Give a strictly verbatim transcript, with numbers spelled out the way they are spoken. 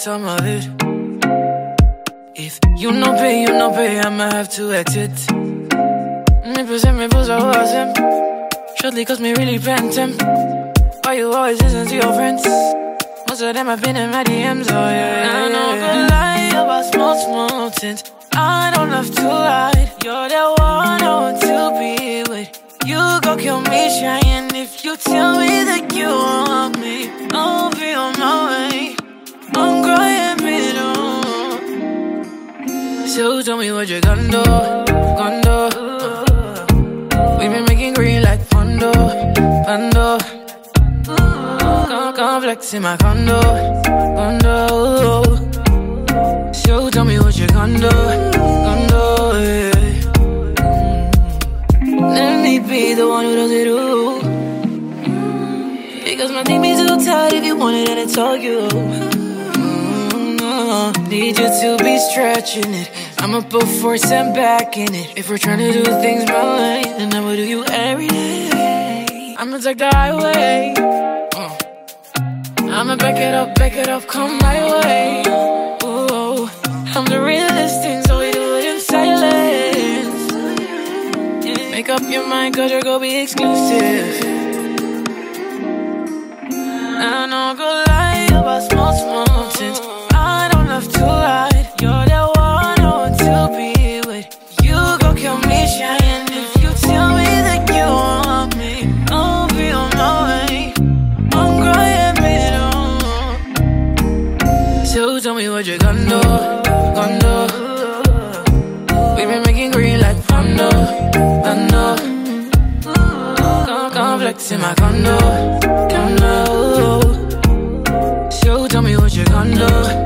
some of it. If you no pay, you no pay, I'ma have to exit. Me present me pose, I was him. Shortly cause me really pent him. Why you always listen to your friends? Most of them have been in my D Ms, oh yeah, yeah. I'm not gonna lie about small, small things. I don't have to hide. You're the one I want to be with. You gon' kill me trying. If you tell me that you want me, I'll be on my way. I'm crying middle. So tell me what you're gonna do, gonna do. We've been making green like Fondo, Fondo. Come, come flex in my condo, condo. So tell me what you're gonna do, gonna do, yeah. Let me be the one who does it all. Because my team is too tight. If you want it, then it's all you. Mm-hmm. Need you to be stretching it. I'ma put force and back in it. If we're trying to do things my way, then I will do you every day. I'ma take the highway. uh. I'ma back it up, back it up, come my way. Ooh, I'm the realest thing, so we do it in silence. Make up your mind, cause you're gonna be exclusive. I'm not gonna lie about small, small things. I don't have to hide. You're the one I want to be with. You gon' kill me trying. If you tell me that you want me, I'll be on my way. I'm crying middle. So tell me what you're gonna do, gonna do. We've been making green like Fondo, Fondo. Come, come flex in my condo, condo. So tell me what you're gonna do.